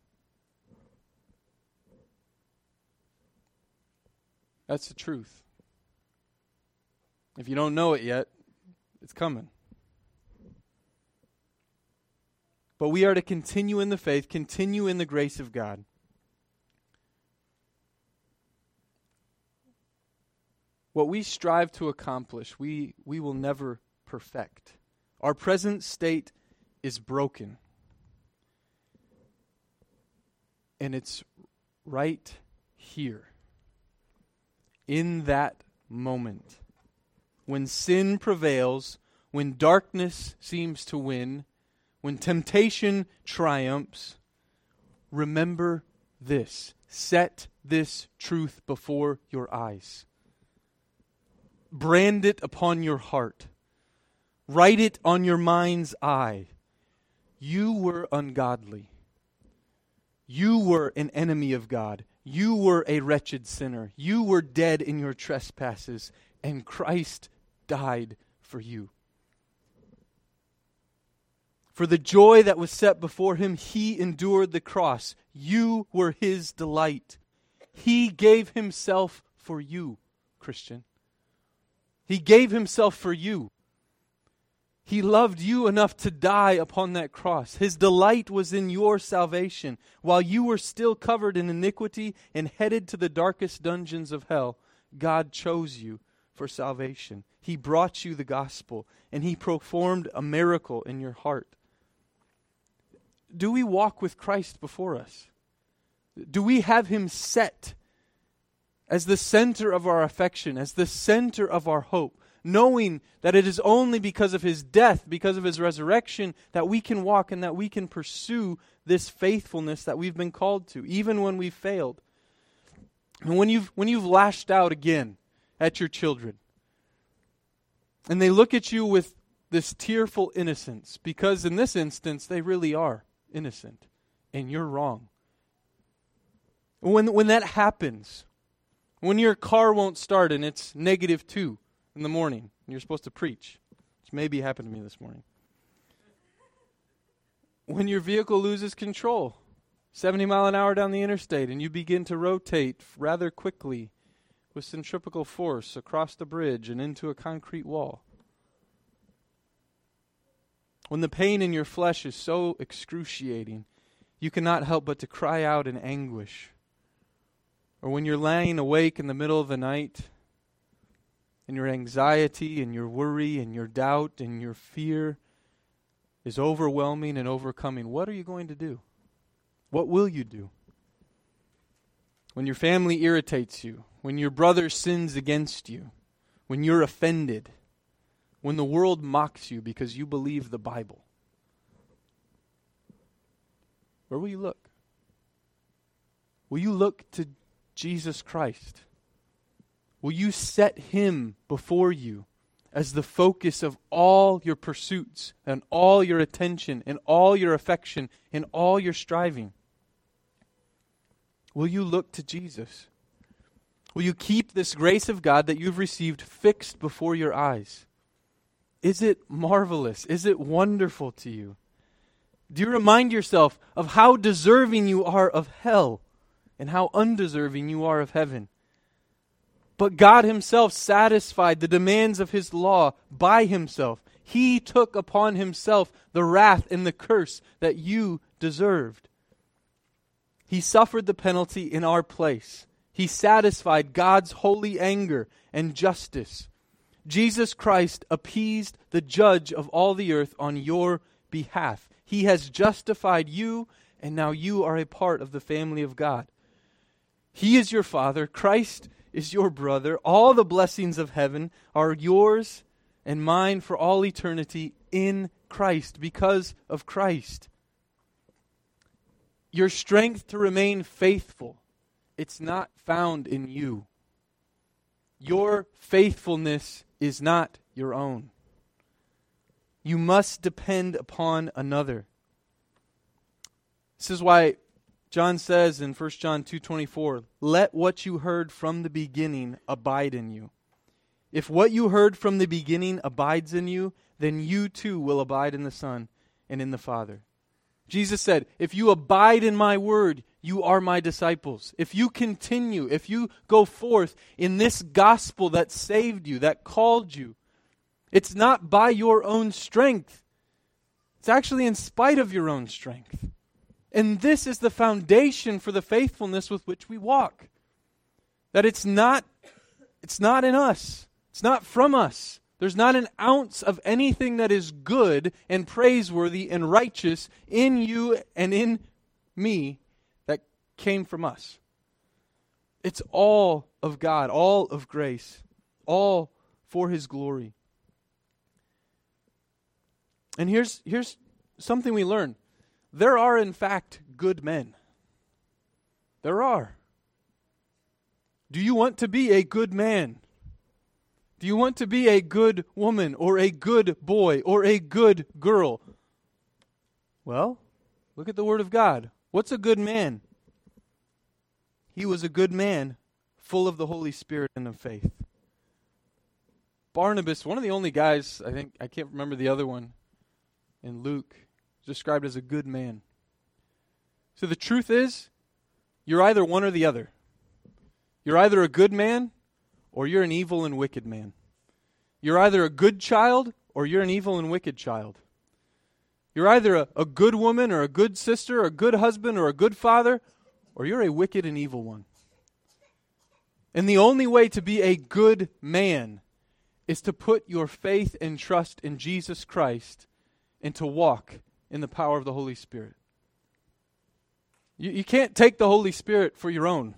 That's the truth. If you don't know it yet, it's coming. But we are to continue in the faith, continue in the grace of God. What we strive to accomplish, we, we will never perfect. Our present state is broken. And it's right here, in that moment, when sin prevails, when darkness seems to win, when temptation triumphs. Remember this. Set this truth before your eyes. Brand it upon your heart. Write it on your mind's eye. You were ungodly. You were an enemy of God. You were a wretched sinner. You were dead in your trespasses, and Christ died for you. For the joy that was set before Him, He endured the cross. You were His delight. He gave Himself for you, Christian. He gave himself for you. He loved you enough to die upon that cross. His delight was in your salvation. While you were still covered in iniquity and headed to the darkest dungeons of hell, God chose you for salvation. He brought you the gospel, and He performed a miracle in your heart. Do we walk with Christ before us? Do we have Him set as the center of our affection, as the center of our hope, knowing that it is only because of His death, because of His resurrection, that we can walk and that we can pursue this faithfulness that we've been called to, even when we've failed? And when you've, when you've lashed out again at your children, and they look at you with this tearful innocence, because in this instance, they really are innocent, and you're wrong. When, when that happens, when your car won't start and it's negative two in the morning, and you're supposed to preach, which maybe happened to me this morning. When your vehicle loses control, seventy mile an hour down the interstate, and you begin to rotate rather quickly with centrifugal force across the bridge and into a concrete wall. When the pain in your flesh is so excruciating, you cannot help but to cry out in anguish. Or when you're laying awake in the middle of the night, and your anxiety and your worry and your doubt and your fear is overwhelming and overcoming, what are you going to do? What will you do? When your family irritates you, when your brother sins against you, when you're offended, when the world mocks you because you believe the Bible, where will you look? Will you look to Jesus Christ? Will you set Him before you as the focus of all your pursuits and all your attention and all your affection and all your striving? Will you look to Jesus? Will you keep this grace of God that you've received fixed before your eyes? Is it marvelous? Is it wonderful to you? Do you remind yourself of how deserving you are of hell and how undeserving you are of heaven? But God Himself satisfied the demands of His law by Himself. He took upon Himself the wrath and the curse that you deserved. He suffered the penalty in our place. He satisfied God's holy anger and justice. Jesus Christ appeased the judge of all the earth on your behalf. He has justified you, and now you are a part of the family of God. He is your Father. Christ is your brother. All the blessings of heaven are yours and mine for all eternity in Christ, because of Christ. Your strength to remain faithful, it's not found in you. Your faithfulness is not your own. You must depend upon another. This is why John says in First John two twenty-four, "Let what you heard from the beginning abide in you." If what you heard from the beginning abides in you, then you too will abide in the Son and in the Father. Jesus said, if you abide in my word, you are my disciples. If you continue, if you go forth in this gospel that saved you, that called you, it's not by your own strength. It's actually in spite of your own strength. And this is the foundation for the faithfulness with which we walk. That it's not, it's not in us. It's not from us. There's not an ounce of anything that is good and praiseworthy and righteous in you and in me that came from us. It's all of God, all of grace, all for His glory. And here's, here's something we learn. There are, in fact, good men. There are. Do you want to be a good man? Do you want to be a good woman or a good boy or a good girl? Well, look at the Word of God. What's a good man? He was a good man, full of the Holy Spirit and of faith. Barnabas, one of the only guys, I think, I can't remember the other one, in Luke, described as a good man. So the truth is, you're either one or the other. You're either a good man or you're an evil and wicked man. You're either a good child or you're an evil and wicked child. You're either a, a good woman or a good sister or a good husband or a good father, or you're a wicked and evil one. And the only way to be a good man is to put your faith and trust in Jesus Christ and to walk in the power of the Holy Spirit. You, you can't take the Holy Spirit for your own.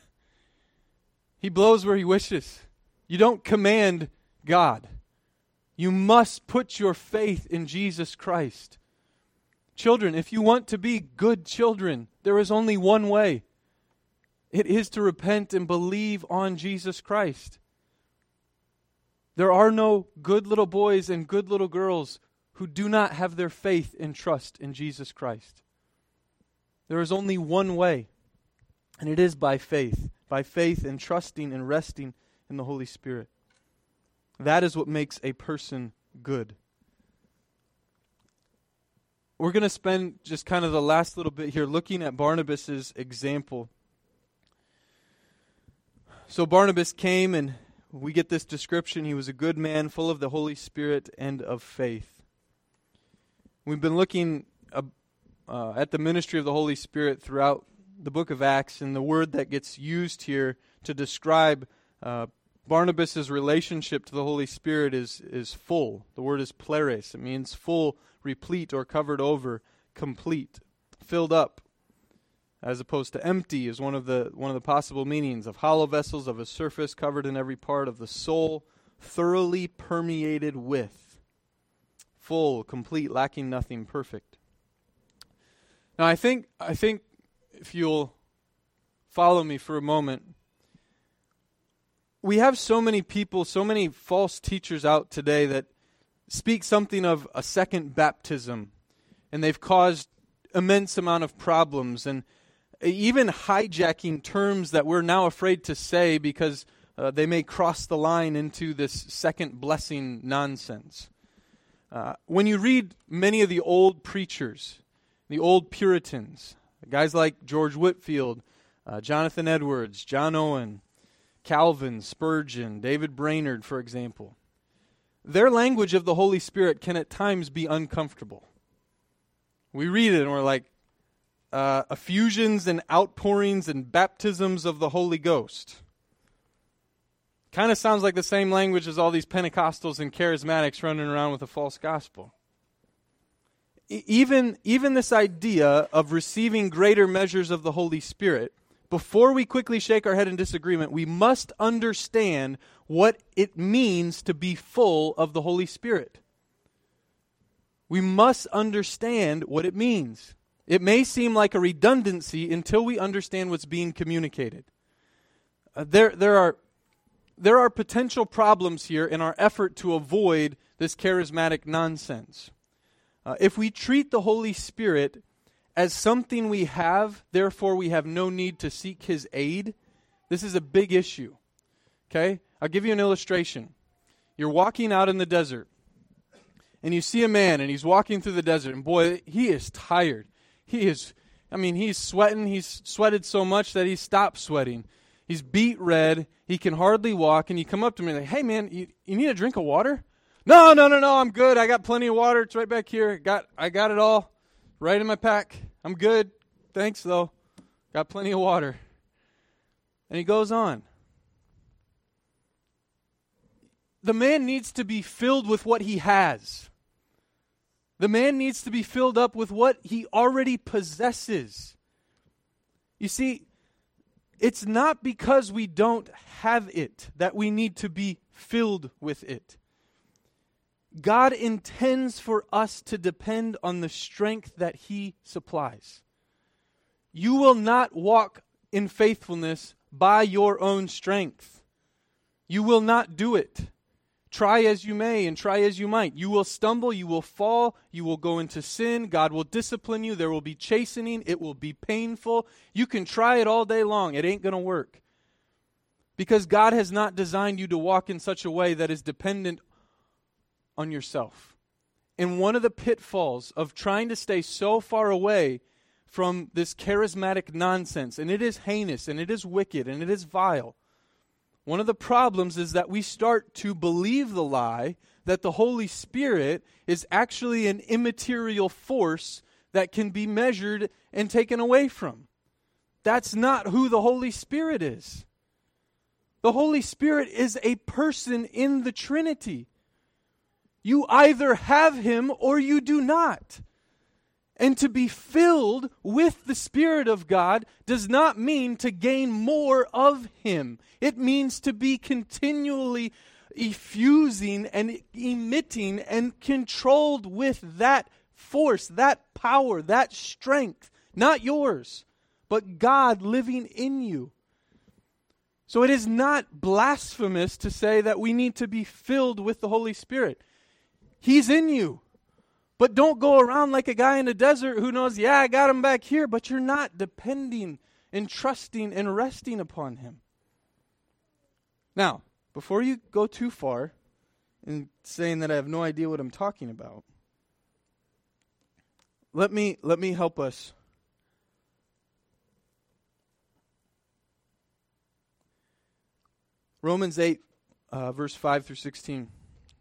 He blows where he wishes. You don't command God. You must put your faith in Jesus Christ. Children, if you want to be good children, there is only one way. It is to repent and believe on Jesus Christ. There are no good little boys and good little girls who do not have their faith and trust in Jesus Christ. There is only one way, and it is by faith. By faith and trusting and resting in the Holy Spirit. That is what makes a person good. We're going to spend just kind of the last little bit here looking at Barnabas' example. So Barnabas came, and we get this description. He was a good man, full of the Holy Spirit and of faith. We've been looking uh, uh, at the ministry of the Holy Spirit throughout the book of Acts, and the word that gets used here to describe uh, Barnabas' relationship to the Holy Spirit is, is full. The word is pleres. It means full, replete, or covered over, complete, filled up, as opposed to empty is one of the one of the possible meanings of hollow vessels of a surface covered in every part of the soul, thoroughly permeated with, full, complete, lacking nothing, perfect. Now I think I think if you'll follow me for a moment, we have so many people, so many false teachers out today that speak something of a second baptism, and they've caused immense amount of problems, and even hijacking terms that we're now afraid to say because uh, they may cross the line into this second blessing nonsense. Uh, when you read many of the old preachers, the old Puritans, guys like George Whitefield, uh, Jonathan Edwards, John Owen, Calvin, Spurgeon, David Brainerd, for example, their language of the Holy Spirit can at times be uncomfortable. We read it and we're like, uh, effusions and outpourings and baptisms of the Holy Ghost. Kind of sounds like the same language as all these Pentecostals and charismatics running around with a false gospel. E- even, even this idea of receiving greater measures of the Holy Spirit, before we quickly shake our head in disagreement, we must understand what it means to be full of the Holy Spirit. We must understand what it means. It may seem like a redundancy until we understand what's being communicated. Uh, there, there are, there are potential problems here in our effort to avoid this charismatic nonsense. Uh, if we treat the Holy Spirit as something we have, therefore we have no need to seek His aid, this is a big issue. Okay? I'll give you an illustration. You're walking out in the desert, and you see a man, and he's walking through the desert, and boy, he is tired. He is, I mean, he's sweating. He's sweated so much that he stopped sweating. He's beat red. He can hardly walk, and you come up to me and like, hey, man, you, you need a drink of water? No, no, no, no, I'm good. I got plenty of water. It's right back here. Got, I got it all right in my pack. I'm good. Thanks, though. Got plenty of water. And he goes on. The man needs to be filled with what he has. The man needs to be filled up with what he already possesses. You see, it's not because we don't have it that we need to be filled with it. God intends for us to depend on the strength that He supplies. You will not walk in faithfulness by your own strength. You will not do it. Try as you may and try as you might. You will stumble, you will fall, you will go into sin. God will discipline you. There will be chastening. It will be painful. You can try it all day long. It ain't going to work. Because God has not designed you to walk in such a way that is dependent on yourself. And one of the pitfalls of trying to stay so far away from this charismatic nonsense, and it is heinous, and it is wicked, and it is vile. One of the problems is that we start to believe the lie that the Holy Spirit is actually an immaterial force that can be measured and taken away from. That's not who the Holy Spirit is. The Holy Spirit is a person in the Trinity. You either have him or you do not. And to be filled with the Spirit of God does not mean to gain more of him. It means to be continually effusing and emitting and controlled with that force, that power, that strength. Not yours, but God living in you. So it is not blasphemous to say that we need to be filled with the Holy Spirit. He's in you. But don't go around like a guy in the desert who knows, yeah, I got him back here, but you're not depending and trusting and resting upon him. Now, before you go too far in saying that I have no idea what I'm talking about, let me let me help us. Romans eight, uh, verse five through sixteen.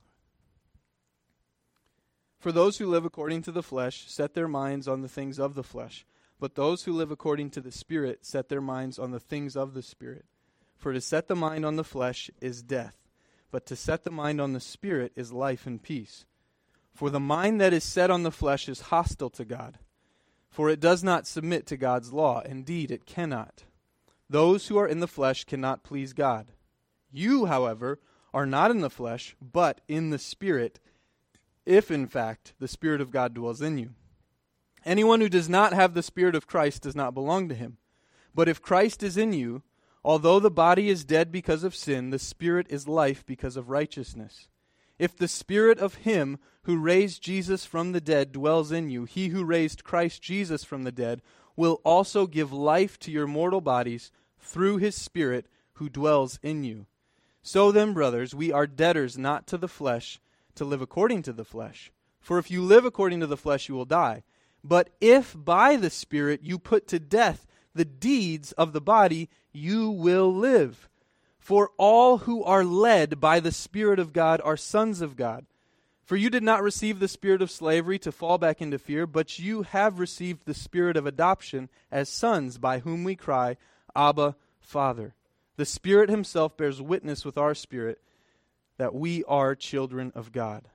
For those who live according to the flesh set their minds on the things of the flesh, but those who live according to the Spirit set their minds on the things of the Spirit. For to set the mind on the flesh is death, but to set the mind on the Spirit is life and peace. For the mind that is set on the flesh is hostile to God, for it does not submit to God's law. Indeed, it cannot. Those who are in the flesh cannot please God. You, however, are not in the flesh, but in the Spirit, if in fact the Spirit of God dwells in you. Anyone who does not have the Spirit of Christ does not belong to him. But if Christ is in you, although the body is dead because of sin, the Spirit is life because of righteousness. If the Spirit of him who raised Jesus from the dead dwells in you, he who raised Christ Jesus from the dead will also give life to your mortal bodies through his Spirit who dwells in you. So then, brothers, we are debtors not to the flesh, to live according to the flesh. For if you live according to the flesh, you will die. But if by the Spirit you put to death the deeds of the body, you will live. For all who are led by the Spirit of God are sons of God. For you did not receive the spirit of slavery to fall back into fear, but you have received the Spirit of adoption as sons, by whom we cry, Abba, Father. The Spirit himself bears witness with our spirit that we are children of God.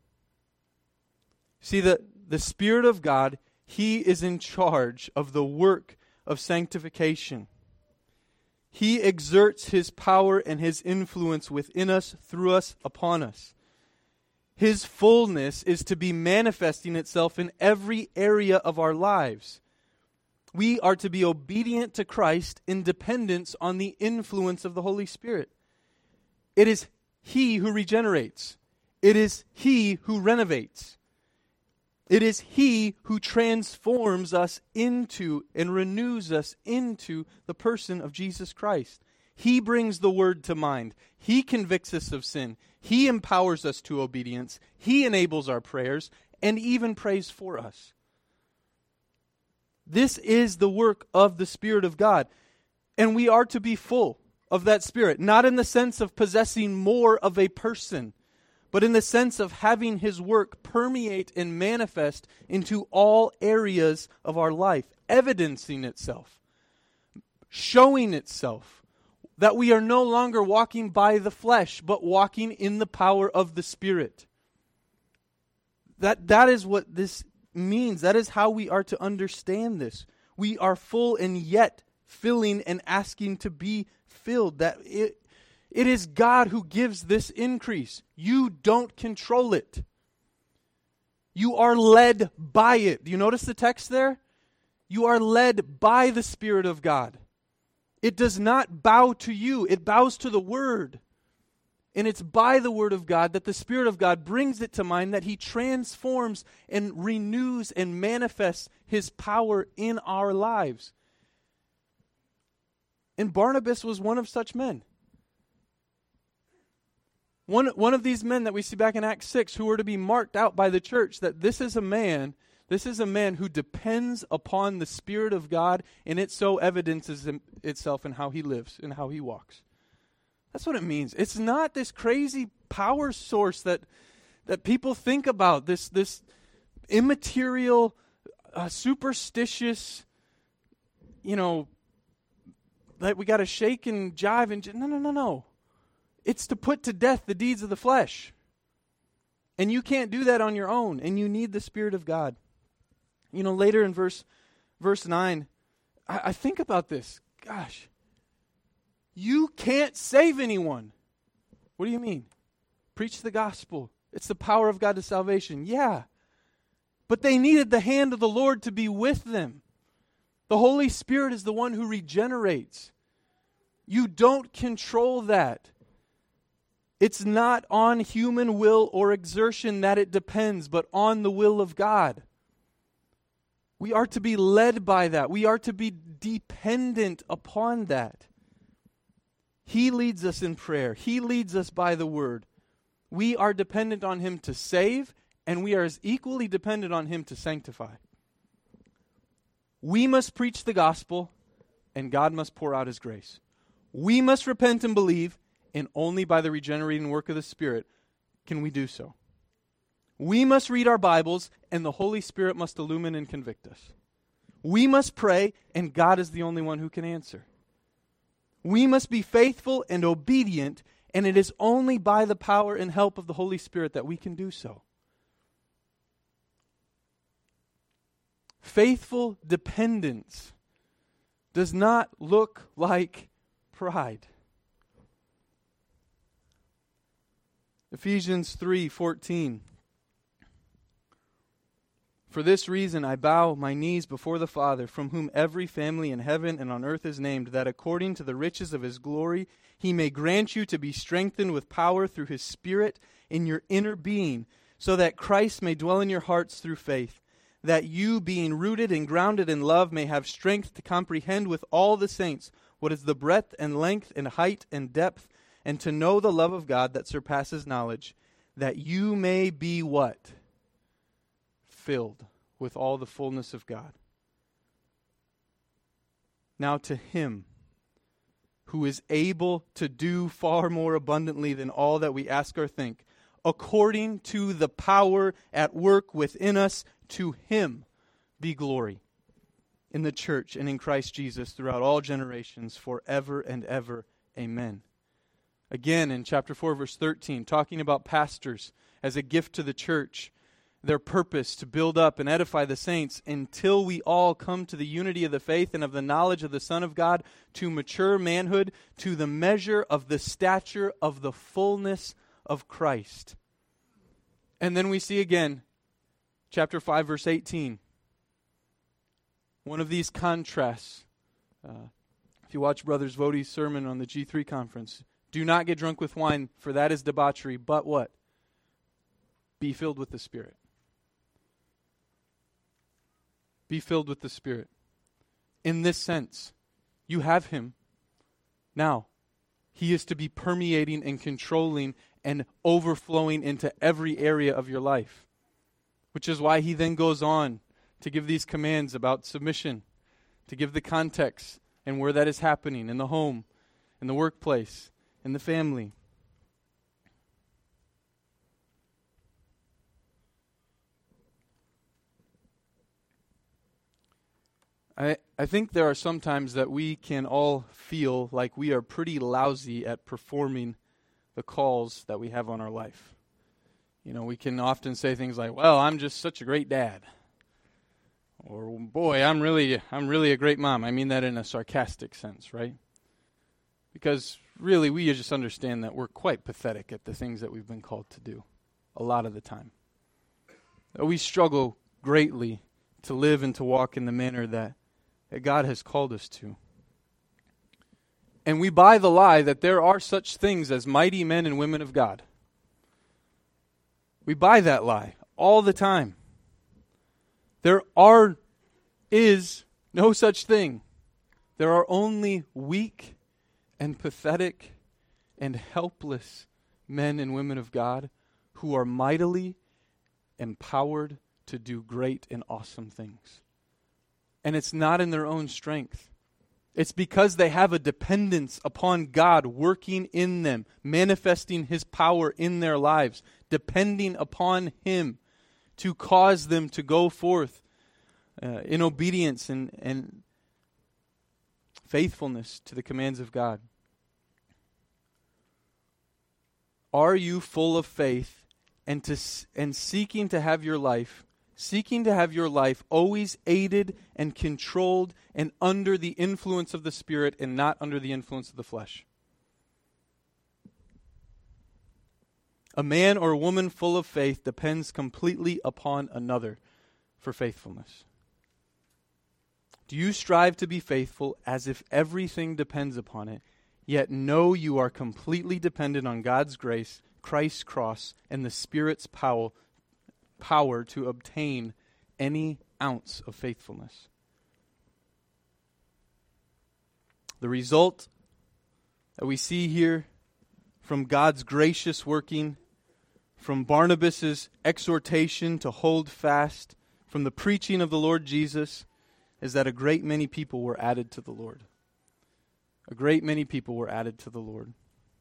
See, the, the Spirit of God, he is in charge of the work of sanctification. He exerts his power and his influence within us, through us, upon us. His fullness is to be manifesting itself in every area of our lives. We are to be obedient to Christ in dependence on the influence of the Holy Spirit. It is he who regenerates. It is he who renovates. It is he who transforms us into and renews us into the person of Jesus Christ. He brings the word to mind. He convicts us of sin. He empowers us to obedience. He enables our prayers and even prays for us. This is the work of the Spirit of God. And we are to be full of that Spirit, not in the sense of possessing more of a person, but in the sense of having his work permeate and manifest into all areas of our life, evidencing itself, showing itself, that we are no longer walking by the flesh, but walking in the power of the Spirit. That, that is what this means. That is how we are to understand this. We are full and yet filling and asking to be filled. That it, it is God who gives this increase. You don't control it. You are led by it. Do you notice the text there? You are led by the Spirit of God. It does not bow to you. It bows to the Word. And it's by the Word of God that the Spirit of God brings it to mind, that He transforms and renews and manifests His power in our lives. And Barnabas was one of such men. One, one of these men that we see back in Acts six, who were to be marked out by the church, that this is a man, this is a man who depends upon the Spirit of God, and it so evidences itself in how he lives and how he walks. That's what it means. It's not this crazy power source that that people think about, this this immaterial, uh, superstitious, you know, that we got to shake and jive and j- no, no, no, no. It's to put to death the deeds of the flesh. And you can't do that on your own, and you need the Spirit of God. You know, later in verse verse nine, I, I think about this. Gosh, you can't save anyone. What do you mean? Preach the gospel. It's the power of God to salvation. Yeah. But they needed the hand of the Lord to be with them. The Holy Spirit is the one who regenerates. You don't control that. It's not on human will or exertion that it depends, but on the will of God. We are to be led by that. We are to be dependent upon that. He leads us in prayer. He leads us by the word. We are dependent on Him to save, and we are as equally dependent on Him to sanctify. We must preach the gospel, and God must pour out His grace. We must repent and believe, and only by the regenerating work of the Spirit can we do so. We must read our Bibles, and the Holy Spirit must illumine and convict us. We must pray, and God is the only one who can answer. We must be faithful and obedient, and it is only by the power and help of the Holy Spirit that we can do so. Faithful dependence does not look like pride. Ephesians three fourteen. For this reason I bow my knees before the Father, from whom every family in heaven and on earth is named, that according to the riches of His glory He may grant you to be strengthened with power through His Spirit in your inner being, so that Christ may dwell in your hearts through faith, that you, being rooted and grounded in love, may have strength to comprehend with all the saints what is the breadth and length and height and depth, and to know the love of God that surpasses knowledge, that you may be what? Filled with all the fullness of God. Now to Him who is able to do far more abundantly than all that we ask or think, according to the power at work within us, to Him be glory in the church and in Christ Jesus throughout all generations, forever and ever. Amen. Again, in chapter four, verse thirteen, talking about pastors as a gift to the church, their purpose to build up and edify the saints until we all come to the unity of the faith and of the knowledge of the Son of God, to mature manhood, to the measure of the stature of the fullness of Christ. And then we see again, chapter five, verse eighteen, one of these contrasts. Uh, if you watch Brother Zvodi's sermon on the G three conference, do not get drunk with wine, for that is debauchery, but what? Be filled with the Spirit. Be filled with the Spirit. In this sense, you have Him. Now, He is to be permeating and controlling and overflowing into every area of your life. Which is why He then goes on to give these commands about submission, to give the context and where that is happening in the home, in the workplace, in the family. I, I think there are some times that we can all feel like we are pretty lousy at performing the calls that we have on our life. You know, we can often say things like, well, I'm just such a great dad. Or, boy, I'm really, I'm really a great mom. I mean that in a sarcastic sense, right? Because really, we just understand that we're quite pathetic at the things that we've been called to do a lot of the time. We struggle greatly to live and to walk in the manner that, that God has called us to. And we buy the lie that there are such things as mighty men and women of God. We buy that lie all the time. There are, is no such thing. There are only weak and pathetic and helpless men and women of God who are mightily empowered to do great and awesome things. And it's not in their own strength. It's because they have a dependence upon God working in them, manifesting His power in their lives, depending upon Him to cause them to go forth uh, in obedience and, and faithfulness to the commands of God. Are you full of faith and to and seeking to have your life, seeking to have your life always aided and controlled and under the influence of the Spirit and not under the influence of the flesh? A man or a woman full of faith depends completely upon another for faithfulness. Do you strive to be faithful as if everything depends upon it, yet know you are completely dependent on God's grace, Christ's cross, and the Spirit's power, power to obtain any ounce of faithfulness? The result that we see here from God's gracious working, from Barnabas' exhortation to hold fast, from the preaching of the Lord Jesus, is that a great many people were added to the Lord. A great many people were added to the Lord.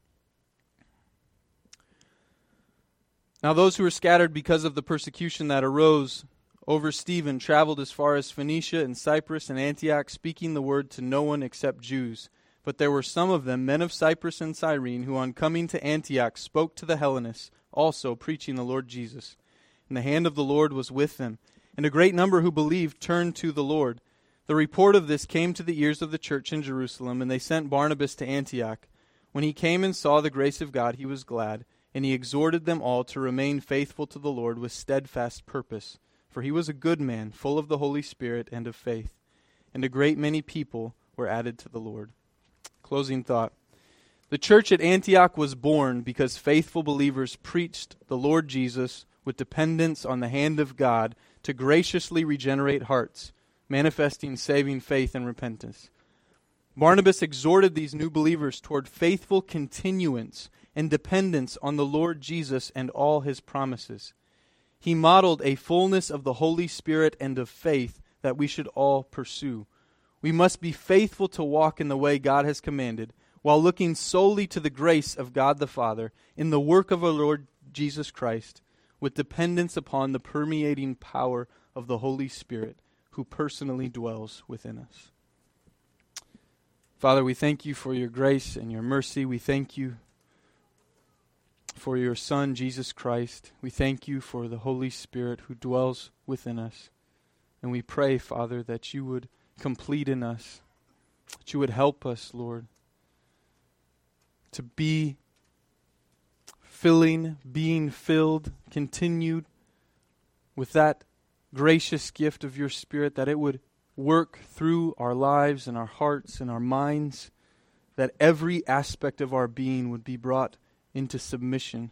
Now those who were scattered because of the persecution that arose over Stephen traveled as far as Phoenicia and Cyprus and Antioch, speaking the word to no one except Jews. But there were some of them, men of Cyprus and Cyrene, who on coming to Antioch spoke to the Hellenists, also preaching the Lord Jesus. And the hand of the Lord was with them. And a great number who believed turned to the Lord. The report of this came to the ears of the church in Jerusalem, and they sent Barnabas to Antioch. When he came and saw the grace of God, he was glad, and he exhorted them all to remain faithful to the Lord with steadfast purpose. For he was a good man, full of the Holy Spirit and of faith. And a great many people were added to the Lord. Closing thought. The church at Antioch was born because faithful believers preached the Lord Jesus with dependence on the hand of God to graciously regenerate hearts, manifesting saving faith and repentance. Barnabas exhorted these new believers toward faithful continuance and dependence on the Lord Jesus and all His promises. He modeled a fullness of the Holy Spirit and of faith that we should all pursue. We must be faithful to walk in the way God has commanded, while looking solely to the grace of God the Father in the work of our Lord Jesus Christ, with dependence upon the permeating power of the Holy Spirit, who personally dwells within us. Father, we thank you for your grace and your mercy. We thank you for your Son, Jesus Christ. We thank you for the Holy Spirit who dwells within us. And we pray, Father, that you would complete in us, that you would help us, Lord, to be filling, being filled, continued with that gracious gift of your Spirit, that it would work through our lives and our hearts and our minds, that every aspect of our being would be brought into submission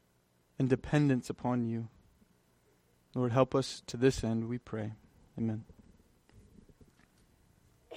and dependence upon you. Lord, help us to this end, we pray. Amen.